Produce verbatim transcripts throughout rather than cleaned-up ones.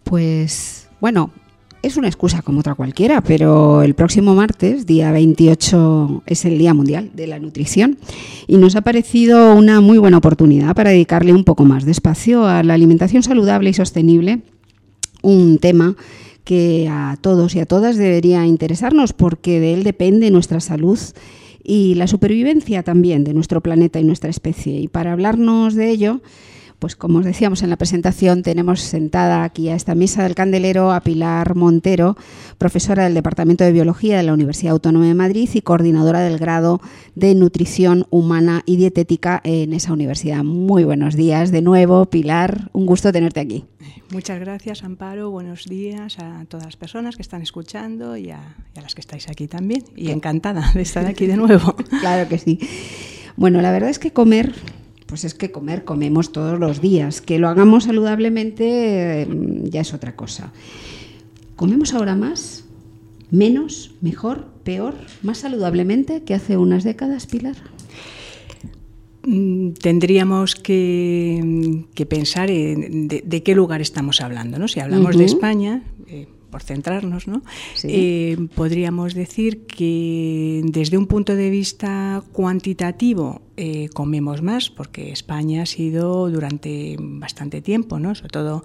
Pues, bueno, es una excusa como otra cualquiera, pero el próximo martes, día veintiocho, es el Día Mundial de la Nutrición y nos ha parecido una muy buena oportunidad para dedicarle un poco más de espacio a la alimentación saludable y sostenible, un tema que a todos y a todas debería interesarnos porque de él depende nuestra salud y la supervivencia también de nuestro planeta y nuestra especie. Y para hablarnos de ello, pues como os decíamos en la presentación, tenemos sentada aquí a esta mesa del candelero a Pilar Montero, profesora del Departamento de Biología de la Universidad Autónoma de Madrid y coordinadora del grado de Nutrición Humana y Dietética en esa universidad. Muy buenos días de nuevo, Pilar, un gusto tenerte aquí. Muchas gracias, Amparo. Buenos días a todas las personas que están escuchando y a, y a las que estáis aquí también. Y encantada de estar aquí de nuevo. Claro que sí. Bueno, la verdad es que comer... Pues es que comer, comemos todos los días. Que lo hagamos saludablemente eh, ya es otra cosa. ¿Comemos ahora más, menos, mejor, peor, más saludablemente que hace unas décadas, Pilar? Tendríamos que, que pensar en de, de qué lugar estamos hablando, ¿no? Si hablamos uh-huh. de España... Eh, por centrarnos, ¿no? Sí. Eh, podríamos decir que desde un punto de vista cuantitativo eh, comemos más, porque España ha sido durante bastante tiempo, ¿no? Sobre todo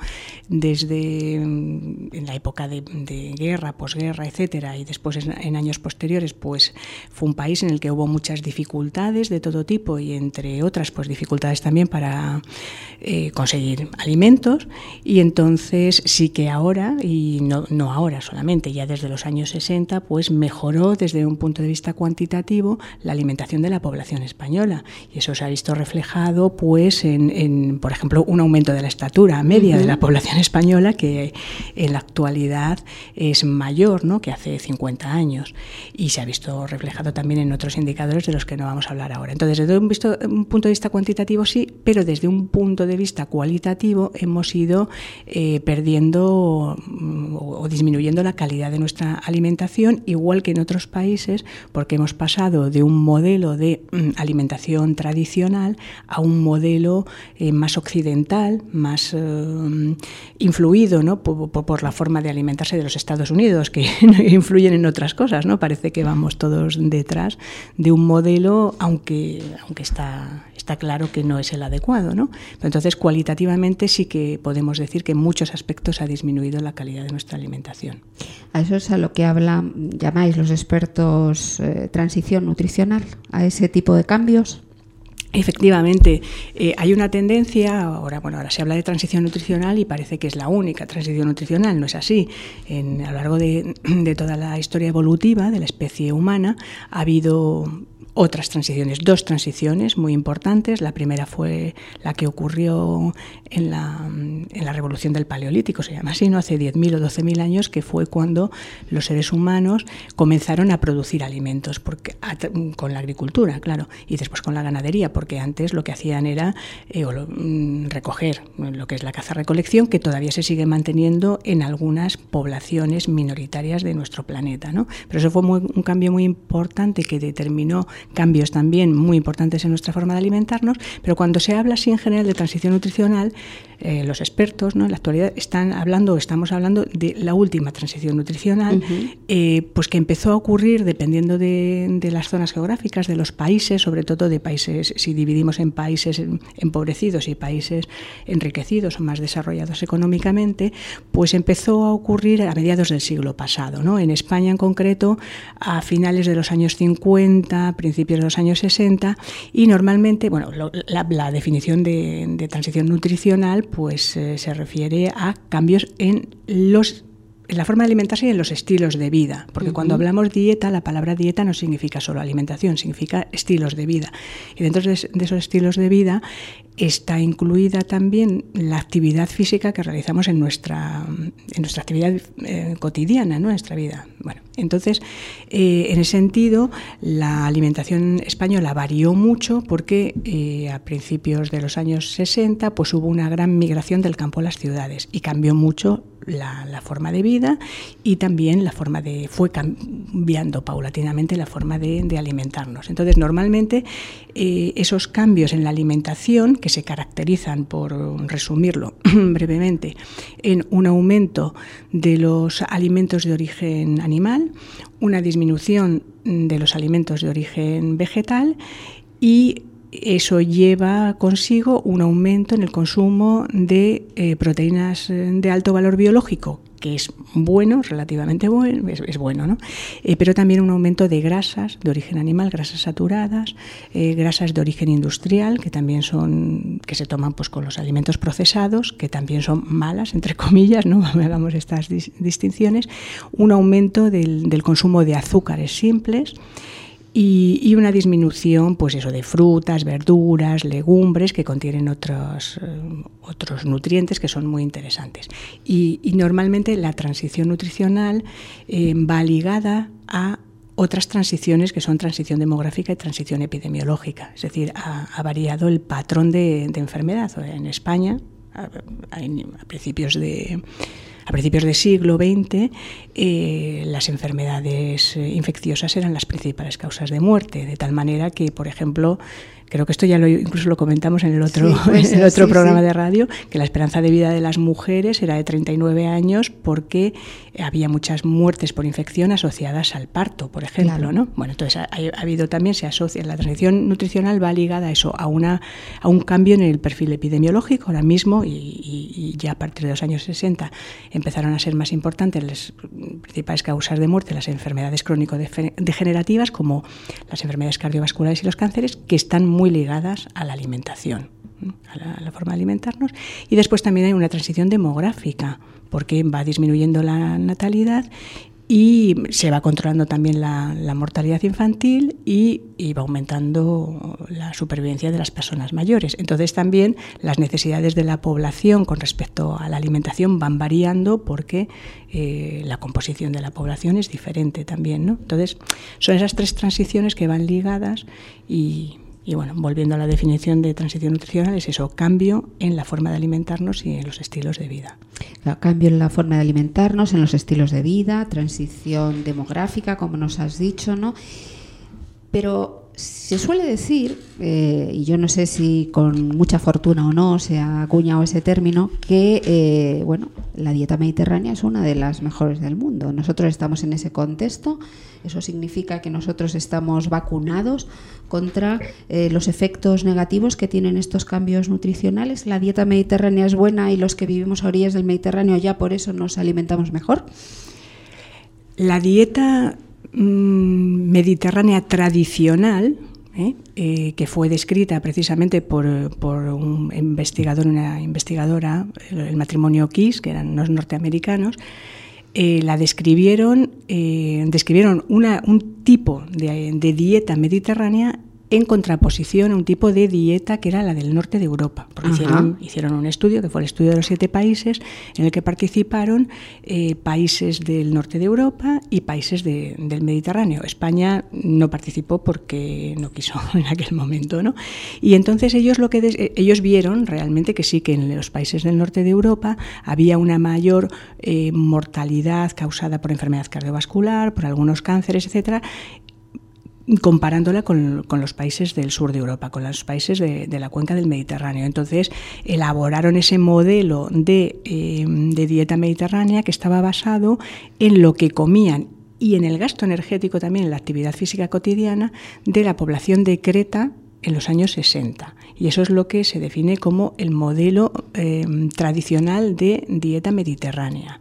desde en la época de, de guerra, posguerra, etcétera, y después en, en años posteriores, pues fue un país en el que hubo muchas dificultades de todo tipo y entre otras, pues dificultades también para eh, conseguir alimentos, y entonces sí que ahora, y no no ahora solamente, ya desde los años sesenta, pues mejoró desde un punto de vista cuantitativo la alimentación de la población española. Y eso se ha visto reflejado, pues, en, en por ejemplo, un aumento de la estatura media uh-huh. de la población española, que en la actualidad es mayor, ¿no?, que hace cincuenta años. Y se ha visto reflejado también en otros indicadores de los que no vamos a hablar ahora. Entonces, desde un, visto, un punto de vista cuantitativo sí, pero desde un punto de vista cualitativo hemos ido eh, perdiendo o disminuyendo la calidad de nuestra alimentación, igual que en otros países, porque hemos pasado de un modelo de mm, alimentación tradicional a un modelo eh, más occidental, más eh, influido, ¿no?, por, por, por la forma de alimentarse de los Estados Unidos, que influyen en otras cosas, ¿no? Parece que vamos todos detrás de un modelo, aunque, aunque está... Está claro que no es el adecuado, ¿no? Pero entonces, cualitativamente sí que podemos decir que en muchos aspectos ha disminuido la calidad de nuestra alimentación. A eso es a lo que habla, llamáis los expertos eh, transición nutricional, a ese tipo de cambios. Efectivamente, eh, hay una tendencia, ahora bueno, ahora se habla de transición nutricional y parece que es la única transición nutricional, no es así. En, a lo largo de, de toda la historia evolutiva de la especie humana ha habido otras transiciones, dos transiciones muy importantes. La primera fue la que ocurrió en la, en la revolución del Paleolítico, se llama así, ¿no?, hace diez mil o doce mil años, que fue cuando los seres humanos comenzaron a producir alimentos porque, a, con la agricultura, claro, y después con la ganadería, porque antes lo que hacían era eh, lo, recoger lo que es la caza-recolección, que todavía se sigue manteniendo en algunas poblaciones minoritarias de nuestro planeta, ¿no? Pero eso fue muy, un cambio muy importante que determinó cambios también muy importantes en nuestra forma de alimentarnos, pero cuando se habla así en general de transición nutricional, eh, los expertos, ¿no?, en la actualidad están hablando, estamos hablando de la última transición nutricional, uh-huh. eh, pues que empezó a ocurrir dependiendo de, de las zonas geográficas, de los países, sobre todo de países, si dividimos en países empobrecidos y países enriquecidos o más desarrollados económicamente, pues empezó a ocurrir a mediados del siglo pasado, ¿no? En España en concreto, a finales de los años cincuenta, principios de los años sesenta, y normalmente, bueno, lo, la, la definición de, de transición nutricional pues eh, se refiere a cambios en los en la forma de alimentarse y en los estilos de vida, porque uh-huh. cuando hablamos dieta, la palabra dieta no significa solo alimentación, significa estilos de vida, y dentro de, de esos estilos de vida está incluida también la actividad física que realizamos en nuestra, en nuestra actividad eh, cotidiana, ¿no?, en nuestra vida. Bueno, entonces, eh, en ese sentido, la alimentación española varió mucho porque eh, a principios de los años sesenta pues hubo una gran migración del campo a las ciudades y cambió mucho la, la forma de vida y también la forma de, fue cambiando paulatinamente la forma de, de alimentarnos. Entonces, normalmente eh, esos cambios en la alimentación, que se caracterizan, por resumirlo brevemente, en un aumento de los alimentos de origen animal, una disminución de los alimentos de origen vegetal, y eso lleva consigo un aumento en el consumo de eh, proteínas de alto valor biológico, que es bueno, relativamente bueno, es, es bueno, ¿no? Eh, pero también un aumento de grasas de origen animal, grasas saturadas, eh, grasas de origen industrial, que también son, que se toman pues con los alimentos procesados, que también son malas, entre comillas, ¿no? Hagamos estas dis- distinciones, un aumento del, del consumo de azúcares simples, Y, y una disminución, pues eso, de frutas, verduras, legumbres que contienen otros, eh, otros nutrientes que son muy interesantes. Y, y normalmente la transición nutricional eh, va ligada a otras transiciones que son transición demográfica y transición epidemiológica. Es decir, ha, ha variado el patrón de, de enfermedad. En España, a, a, a principios de... A principios del siglo veinte, eh, las enfermedades eh, infecciosas eran las principales causas de muerte, de tal manera que, por ejemplo, creo que esto ya lo, incluso lo comentamos en el otro, sí, pues, en el otro sí, programa sí. de radio, que la esperanza de vida de las mujeres era de treinta y nueve años porque había muchas muertes por infección asociadas al parto, por ejemplo, claro. ¿no? Bueno, entonces ha, ha habido también, se asocia, la transición nutricional va ligada a eso, a, una, a un cambio en el perfil epidemiológico ahora mismo, y, y, y ya a partir de los años sesenta empezaron a ser más importantes las principales causas de muerte, las enfermedades crónico-degenerativas, como las enfermedades cardiovasculares y los cánceres, que están muy ligadas a la alimentación, a la, a la forma de alimentarnos. Y después también hay una transición demográfica, porque va disminuyendo la natalidad y se va controlando también la, la mortalidad infantil y, y va aumentando la supervivencia de las personas mayores. Entonces también las necesidades de la población con respecto a la alimentación van variando porque eh, la composición de la población es diferente también, ¿no? Entonces son esas tres transiciones que van ligadas y... Y bueno, volviendo a la definición de transición nutricional, es eso, cambio en la forma de alimentarnos y en los estilos de vida. Claro, cambio en la forma de alimentarnos, en los estilos de vida, transición demográfica, como nos has dicho, ¿no? Pero se suele decir, eh, y yo no sé si con mucha fortuna o no se ha acuñado ese término, que eh, bueno, la dieta mediterránea es una de las mejores del mundo. Nosotros estamos en ese contexto. Eso significa que nosotros estamos vacunados contra eh, los efectos negativos que tienen estos cambios nutricionales. La dieta mediterránea es buena y los que vivimos a orillas del Mediterráneo ya por eso nos alimentamos mejor. La dieta mmm, mediterránea tradicional, ¿eh? Eh, que fue descrita precisamente por, por un investigador, una investigadora, el, el matrimonio Kiss, que eran unos norteamericanos, Eh, la describieron, eh, describieron una, un tipo de, de dieta mediterránea en contraposición a un tipo de dieta que era la del norte de Europa. Porque hicieron, hicieron un estudio, que fue el estudio de los siete países, en el que participaron eh, países del norte de Europa y países de, del Mediterráneo. España no participó porque no quiso en aquel momento, ¿no? Y entonces ellos, lo que des, ellos vieron realmente que sí, que en los países del norte de Europa había una mayor eh, mortalidad causada por enfermedad cardiovascular, por algunos cánceres, etcétera, comparándola con, con los países del sur de Europa, con los países de, de la cuenca del Mediterráneo. Entonces elaboraron ese modelo de, eh, de dieta mediterránea que estaba basado en lo que comían y en el gasto energético también, en la actividad física cotidiana de la población de Creta en los años sesenta. Y eso es lo que se define como el modelo eh, tradicional de dieta mediterránea.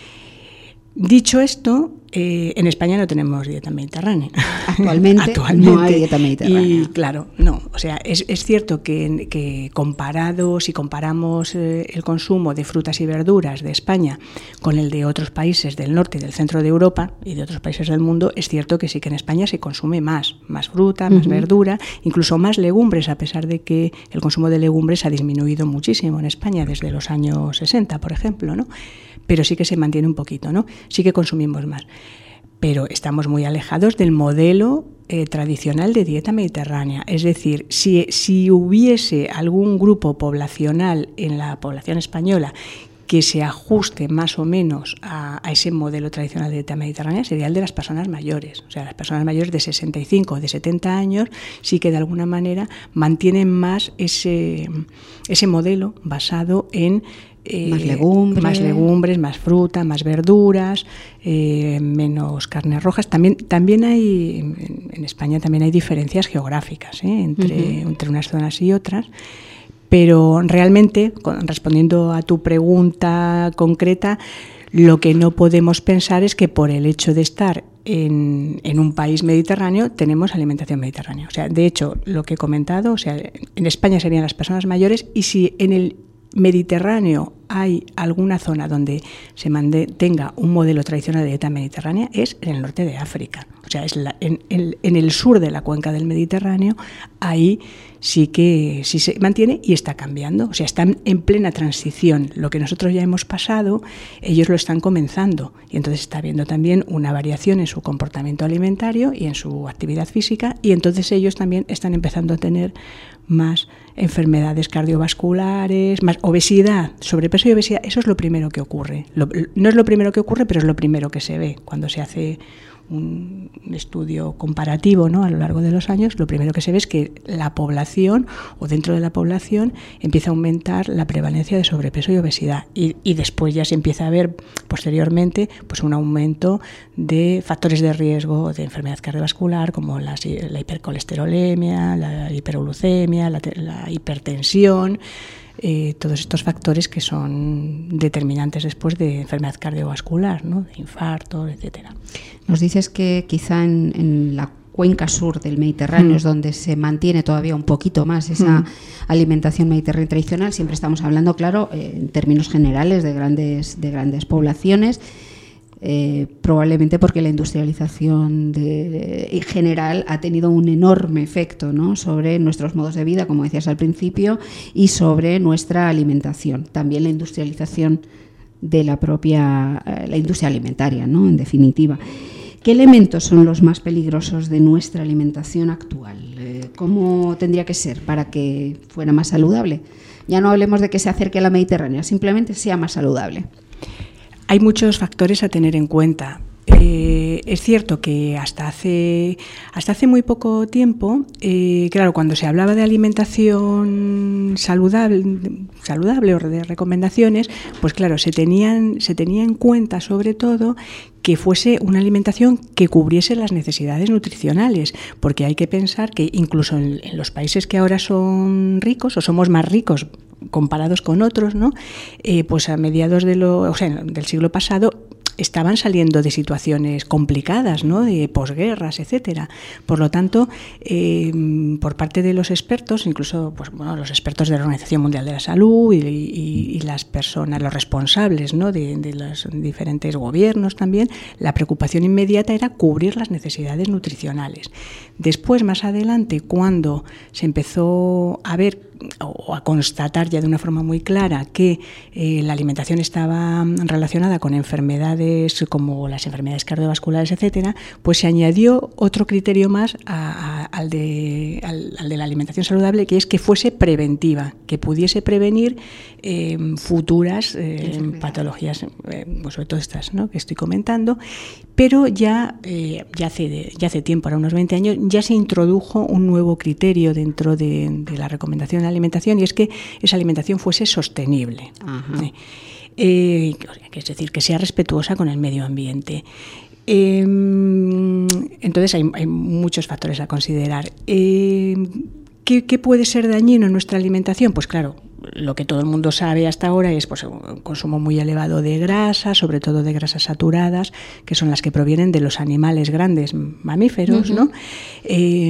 Dicho esto, eh, en España no tenemos dieta mediterránea. Actualmente, Actualmente no hay dieta mediterránea. Y claro, no. O sea, es, es cierto que, que comparado, si comparamos eh, el consumo de frutas y verduras de España con el de otros países del norte y del centro de Europa y de otros países del mundo, es cierto que sí que en España se consume más, más fruta, más uh-huh. verdura, incluso más legumbres, a pesar de que el consumo de legumbres ha disminuido muchísimo en España desde los años sesenta, por ejemplo, ¿no? Pero sí que se mantiene un poquito, ¿no? Sí que consumimos más. Pero estamos muy alejados del modelo eh, tradicional de dieta mediterránea. Es decir, si, si hubiese algún grupo poblacional en la población española que se ajuste más o menos a, a ese modelo tradicional de dieta mediterránea sería el de las personas mayores. O sea, las personas mayores de sesenta y cinco o de setenta años sí que de alguna manera mantienen más ese, ese modelo basado en Eh, más legumbres. más legumbres, más fruta, más verduras, eh, menos carnes rojas. También, también hay, en, en España también hay diferencias geográficas, ¿eh? entre, uh-huh. entre unas zonas y otras, pero realmente, con, respondiendo a tu pregunta concreta, lo que no podemos pensar es que por el hecho de estar en, en un país mediterráneo tenemos alimentación mediterránea. O sea, de hecho, lo que he comentado, o sea, en España serían las personas mayores, y si en el Mediterráneo hay alguna zona donde se mantenga un modelo tradicional de dieta mediterránea, es en el norte de África. O sea, es la, en, en, en el sur de la cuenca del Mediterráneo, ahí sí que sí se mantiene y está cambiando. O sea, están en plena transición. Lo que nosotros ya hemos pasado, ellos lo están comenzando. Y entonces está habiendo también una variación en su comportamiento alimentario y en su actividad física, y entonces ellos también están empezando a tener más enfermedades cardiovasculares, más obesidad, sobrepeso y obesidad. Eso es lo primero que ocurre. Lo, no es lo primero que ocurre, pero es lo primero que se ve cuando se hace un estudio comparativo, ¿no? A lo largo de los años. Lo primero que se ve es que la población, o dentro de la población, empieza a aumentar la prevalencia de sobrepeso y obesidad, y, y después ya se empieza a ver posteriormente pues un aumento de factores de riesgo de enfermedad cardiovascular, como las, la hipercolesterolemia, la hiperglucemia, la, la hipertensión. Eh, todos estos factores que son determinantes después de enfermedad cardiovascular, ¿no? De infarto, etcétera. Nos dices que quizá en, en la cuenca sur del Mediterráneo mm. es donde se mantiene todavía un poquito más esa mm. alimentación mediterránea tradicional. Siempre estamos hablando, claro, eh, en términos generales de grandes, de grandes poblaciones. Eh, probablemente porque la industrialización de, en general ha tenido un enorme efecto, ¿no? sobre nuestros modos de vida, como decías al principio, y sobre nuestra alimentación. También la industrialización de la propia eh, la industria alimentaria, ¿no? En definitiva. ¿Qué elementos son los más peligrosos de nuestra alimentación actual? Eh, ¿Cómo tendría que ser para que fuera más saludable? Ya no hablemos de que se acerque a la Mediterránea, simplemente sea más saludable. Hay muchos factores a tener en cuenta. Eh, es cierto que hasta hace, hasta hace muy poco tiempo, eh, claro, cuando se hablaba de alimentación saludable, saludable o de recomendaciones, pues claro, se tenían, se tenía en cuenta sobre todo que fuese una alimentación que cubriese las necesidades nutricionales, porque hay que pensar que incluso en, en los países que ahora son ricos o somos más ricos comparados con otros, ¿no? Eh, pues a mediados de lo, o sea, del siglo pasado estaban saliendo de situaciones complicadas, ¿no? De posguerras, etcétera. Por lo tanto, eh, por parte de los expertos, incluso pues, bueno, los expertos de la Organización Mundial de la Salud y, y, y las personas, los responsables, ¿no? de, de los diferentes gobiernos también, la preocupación inmediata era cubrir las necesidades nutricionales. Después, más adelante, cuando se empezó a ver o a constatar ya de una forma muy clara que eh, la alimentación estaba relacionada con enfermedades como las enfermedades cardiovasculares, etcétera, pues se añadió otro criterio más a, a, al, de, al, al de la alimentación saludable, que es que fuese preventiva, que pudiese prevenir eh, futuras eh, patologías, eh, pues sobre todo estas, ¿no? que estoy comentando, pero ya, eh, ya, hace, ya hace tiempo, ahora unos veinte años, ya se introdujo un nuevo criterio dentro de, de la recomendación de alimentación, y es que esa alimentación fuese sostenible. Eh, eh, es decir, que sea respetuosa con el medio ambiente. Eh, entonces hay, hay muchos factores a considerar. Eh, ¿qué, ¿Qué puede ser dañino en nuestra alimentación? Pues claro, lo que todo el mundo sabe hasta ahora es pues, un consumo muy elevado de grasa, sobre todo de grasas saturadas, que son las que provienen de los animales grandes mamíferos, uh-huh. ¿no? Eh,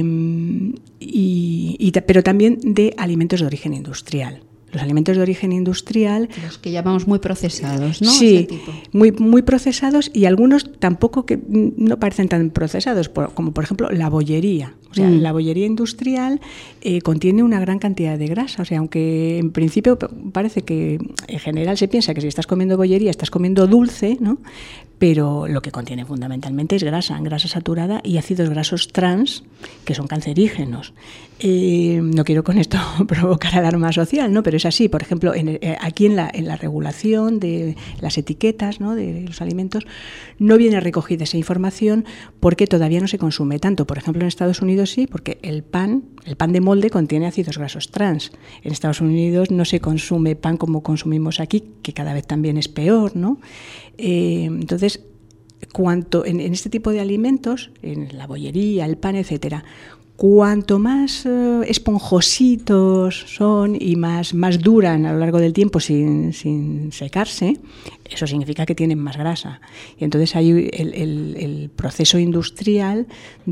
y, y, pero también de alimentos de origen industrial. Los alimentos de origen industrial... Los que llamamos muy procesados, ¿no? Sí, este tipo. muy, muy procesados, y algunos tampoco que no parecen tan procesados, como por ejemplo la bollería. O sea, mm. la bollería industrial eh, contiene una gran cantidad de grasa. O sea, aunque en principio parece que en general se piensa que si estás comiendo bollería estás comiendo dulce, ¿no? pero lo que contiene fundamentalmente es grasa, grasa saturada y ácidos grasos trans, que son cancerígenos. Eh, no quiero con esto provocar alarma social, ¿no? Pero es así. Por ejemplo, en, eh, aquí en la, en la regulación de las etiquetas, ¿no?, de los alimentos no viene recogida esa información porque todavía no se consume tanto. Por ejemplo, en Estados Unidos sí, porque el pan, el pan de molde contiene ácidos grasos trans. En Estados Unidos no se consume pan como consumimos aquí, que cada vez también es peor, ¿no? Eh, entonces, cuanto en, en este tipo de alimentos, en la bollería, el pan, etcétera, cuanto más eh, esponjositos son y más, más duran a lo largo del tiempo sin, sin secarse, eso significa que tienen más grasa. Y entonces hay el, el, el proceso industrial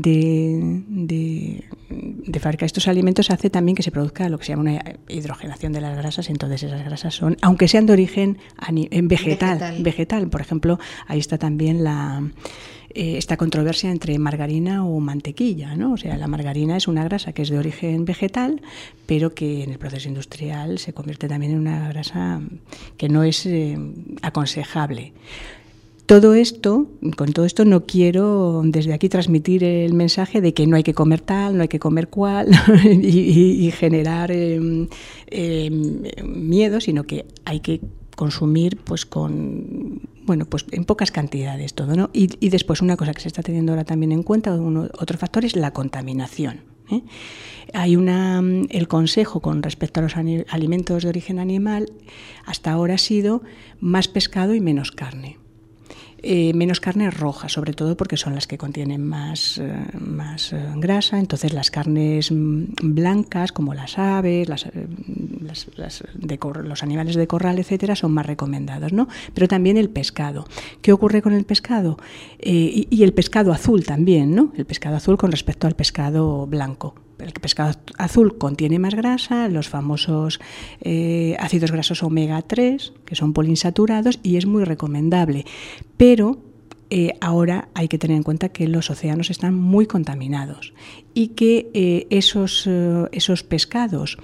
de, de, de fabricar estos alimentos hace también que se produzca lo que se llama una hidrogenación de las grasas. Entonces esas grasas son, aunque sean de origen vegetal, vegetal, vegetal. Por ejemplo, ahí está también la... esta controversia entre margarina o mantequilla, ¿no? O sea, la margarina es una grasa que es de origen vegetal, pero que en el proceso industrial se convierte también en una grasa que no es eh, aconsejable. Todo esto, con todo esto no quiero desde aquí transmitir el mensaje de que no hay que comer tal, no hay que comer cual y, y, y generar eh, eh, miedo, sino que hay que consumir pues con bueno pues en pocas cantidades todo, ¿no? Y, y después una cosa que se está teniendo ahora también en cuenta, uno, otro factor es la contaminación, ¿eh? Hay una el consejo con respecto a los alimentos de origen animal hasta ahora ha sido más pescado y menos carne. Eh, menos carne roja, sobre todo porque son las que contienen más, eh, más eh, grasa. Entonces las carnes blancas, como las aves, las, las, las de cor, los animales de corral, etcétera, son más recomendados, ¿no? Pero también el pescado. ¿Qué ocurre con el pescado? Eh, y, y el pescado azul también, ¿no? El pescado azul con respecto al pescado blanco. El pescado azul contiene más grasa, los famosos eh, ácidos grasos omega tres, que son poliinsaturados, y es muy recomendable. Pero eh, ahora hay que tener en cuenta que los océanos están muy contaminados y que eh, esos, eh, esos pescados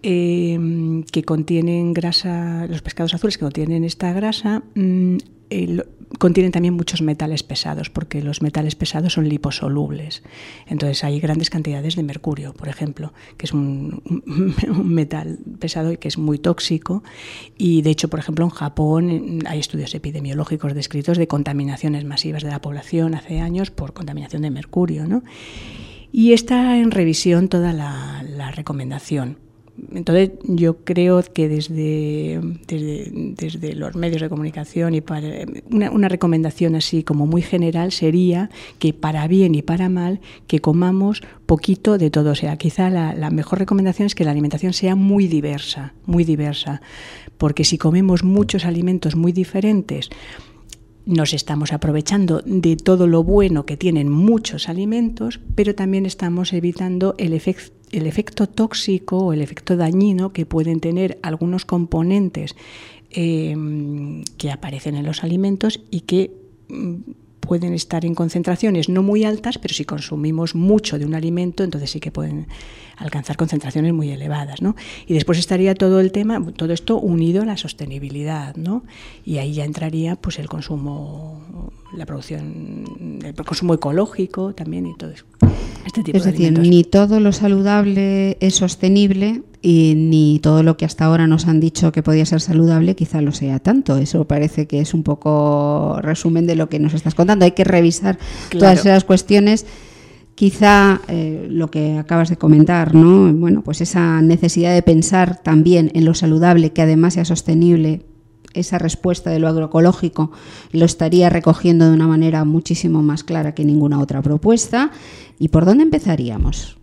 eh, que contienen grasa, los pescados azules que contienen esta grasa, mm, eh, contienen también muchos metales pesados, porque los metales pesados son liposolubles. Entonces hay grandes cantidades de mercurio, por ejemplo, que es un, un, un metal pesado y que es muy tóxico. Y de hecho, por ejemplo, en Japón hay estudios epidemiológicos descritos de contaminaciones masivas de la población hace años por contaminación de mercurio, ¿no? Y está en revisión toda la, la recomendación. Entonces yo creo que desde, desde, desde los medios de comunicación y para una, una recomendación así como muy general sería que para bien y para mal que comamos poquito de todo. O sea, quizá la, la mejor recomendación es que la alimentación sea muy diversa, muy diversa, porque si comemos muchos alimentos muy diferentes, nos estamos aprovechando de todo lo bueno que tienen muchos alimentos, pero también estamos evitando el efecto el efecto tóxico o el efecto dañino que pueden tener algunos componentes eh, que aparecen en los alimentos y que mm, pueden estar en concentraciones no muy altas, pero si consumimos mucho de un alimento, entonces sí que pueden alcanzar concentraciones muy elevadas, ¿no? Y después estaría todo el tema, todo esto unido a la sostenibilidad, ¿no? Y ahí ya entraría pues el consumo, la producción, el consumo ecológico también y todo eso. Este tipo es de decir, alimentos. Ni todo lo saludable es sostenible y ni todo lo que hasta ahora nos han dicho que podía ser saludable quizá lo sea tanto. Eso parece que es un poco resumen de lo que nos estás contando. Hay que revisar Claro. todas esas cuestiones. Quizá eh, lo que acabas de comentar, ¿no? Bueno, pues esa necesidad de pensar también en lo saludable, que además sea sostenible. Esa respuesta de lo agroecológico lo estaría recogiendo de una manera muchísimo más clara que ninguna otra propuesta. ¿Y por dónde empezaríamos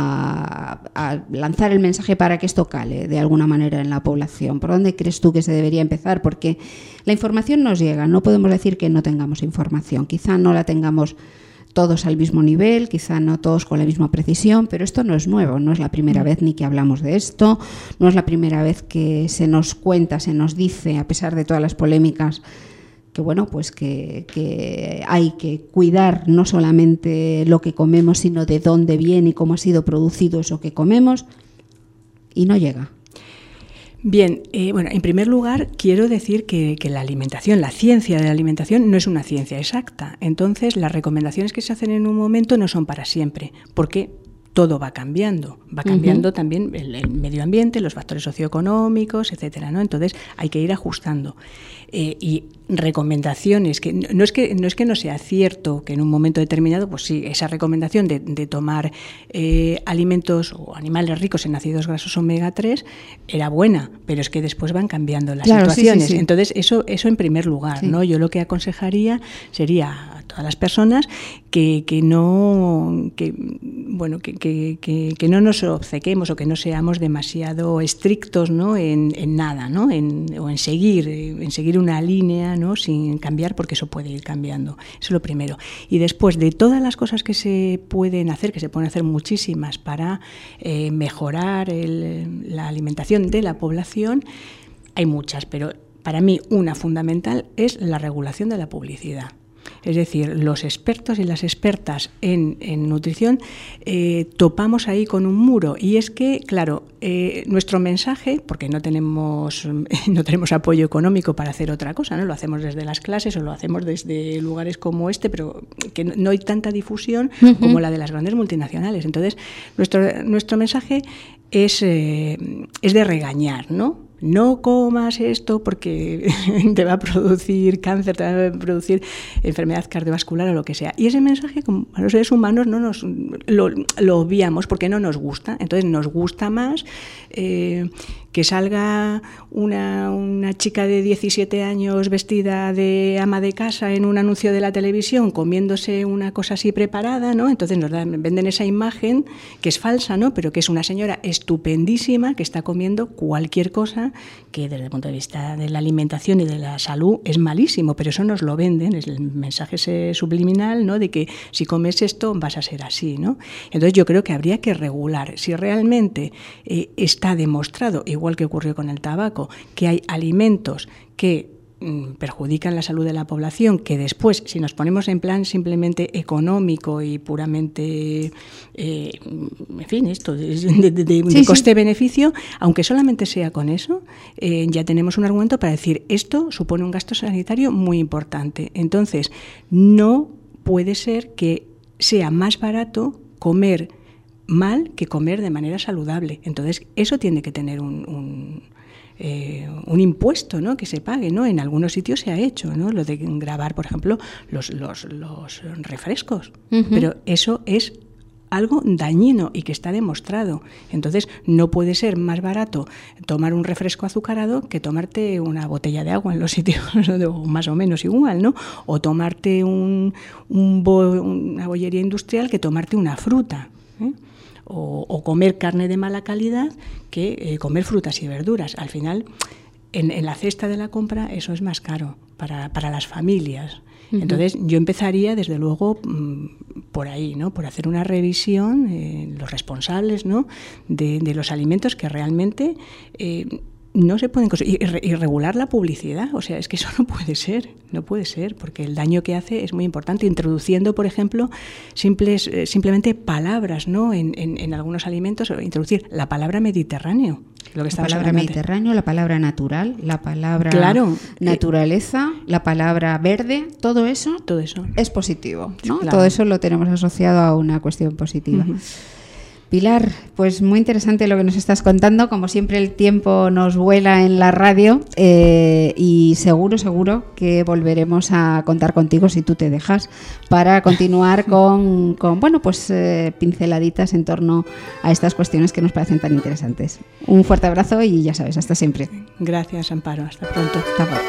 a, a lanzar el mensaje para que esto cale de alguna manera en la población? ¿Por dónde crees tú que se debería empezar? Porque la información nos llega, no podemos decir que no tengamos información. Quizá no la tengamos todos al mismo nivel, quizá no todos con la misma precisión, pero esto no es nuevo, no es la primera vez ni que hablamos de esto, no es la primera vez que se nos cuenta, se nos dice, a pesar de todas las polémicas, que bueno, pues que, que hay que cuidar no solamente lo que comemos, sino de dónde viene y cómo ha sido producido eso que comemos, y no llega. Bien, eh, bueno, en primer lugar quiero decir que, que la alimentación, la ciencia de la alimentación no es una ciencia exacta. Entonces, las recomendaciones que se hacen en un momento no son para siempre, porque todo va cambiando, va cambiando uh-huh. también el, el medio ambiente, los factores socioeconómicos, etcétera, ¿no? Entonces hay que ir ajustando. Eh, y recomendaciones, que no es que no es que no sea cierto que en un momento determinado, pues sí, esa recomendación de, de tomar eh, alimentos o animales ricos en ácidos grasos omega tres era buena, pero es que después van cambiando las claro, situaciones. Sí, sí, sí. Entonces, eso, eso en primer lugar, sí. ¿no? Yo lo que aconsejaría sería a todas las personas que, que no que bueno que, que, que, que no nos obcequemos o que no seamos demasiado estrictos, ¿no? en, en nada, ¿no? En, o en seguir, en seguir una línea, ¿no? Sin cambiar, porque eso puede ir cambiando. Eso es lo primero. Y después, de todas las cosas que se pueden hacer, que se pueden hacer muchísimas para eh, mejorar el, la alimentación de la población, hay muchas, pero para mí una fundamental es la regulación de la publicidad. Es decir, los expertos y las expertas en, en nutrición eh, topamos ahí con un muro, y es que, claro, eh, nuestro mensaje, porque no tenemos no tenemos apoyo económico para hacer otra cosa, ¿no? Lo hacemos desde las clases o lo hacemos desde lugares como este, pero que no, no hay tanta difusión uh-huh. como la de las grandes multinacionales. Entonces, nuestro nuestro mensaje es eh, es de regañar, ¿no? No comas esto porque te va a producir cáncer, te va a producir enfermedad cardiovascular o lo que sea. Y ese mensaje, como a los seres humanos, no nos lo, lo obviamos porque no nos gusta. Entonces nos gusta más eh, que salga una, una chica de diecisiete años vestida de ama de casa en un anuncio de la televisión comiéndose una cosa así preparada, ¿no? Entonces nos dan, venden esa imagen que es falsa, ¿no? Pero que es una señora estupendísima que está comiendo cualquier cosa que desde el punto de vista de la alimentación y de la salud es malísimo, pero eso nos lo venden, es el mensaje ese subliminal, ¿no? De que si comes esto vas a ser así, ¿no? Entonces yo creo que habría que regular. Si realmente eh, está demostrado, igual que ocurrió con el tabaco, que hay alimentos que perjudican la salud de la población, que después, si nos ponemos en plan simplemente económico y puramente, eh, en fin, esto de, de, de, de sí, coste-beneficio, sí. aunque solamente sea con eso, eh, ya tenemos un argumento para decir esto supone un gasto sanitario muy importante. Entonces, no puede ser que sea más barato comer mal que comer de manera saludable. Entonces, eso tiene que tener un... un Eh, un impuesto, ¿no? Que se pague, ¿no? En algunos sitios se ha hecho, ¿no? Lo de grabar, por ejemplo, los, los, los refrescos. Uh-huh. Pero eso es algo dañino y que está demostrado. Entonces, no puede ser más barato tomar un refresco azucarado que tomarte una botella de agua en los sitios más o menos igual, ¿no? O tomarte un, un bo, una bollería industrial que tomarte una fruta, ¿eh? O, o comer carne de mala calidad que eh, comer frutas y verduras. Al final, en, en la cesta de la compra, eso es más caro para, para las familias. Uh-huh. Entonces, yo empezaría, desde luego, mmm, por ahí, ¿no? Por hacer una revisión, eh, los responsables, ¿no? de, de los alimentos que realmente... Eh, no se pueden conseguir, y regular la publicidad, o sea, es que eso no puede ser, no puede ser, porque el daño que hace es muy importante, introduciendo, por ejemplo, simples, eh, simplemente palabras, ¿no? En, en, en algunos alimentos, introducir la palabra mediterráneo. Lo que la palabra mediterráneo, la palabra natural, la palabra claro, naturaleza, eh, la palabra verde, todo eso, todo eso es positivo, ¿no? Claro. Todo eso lo tenemos asociado a una cuestión positiva. Uh-huh. Pilar, pues muy interesante lo que nos estás contando. Como siempre, el tiempo nos vuela en la radio eh, y seguro, seguro que volveremos a contar contigo, si tú te dejas, para continuar con, con bueno, pues eh, pinceladitas en torno a estas cuestiones que nos parecen tan interesantes. Un fuerte abrazo y ya sabes, hasta siempre. Gracias, Amparo. Hasta pronto. Hasta pronto.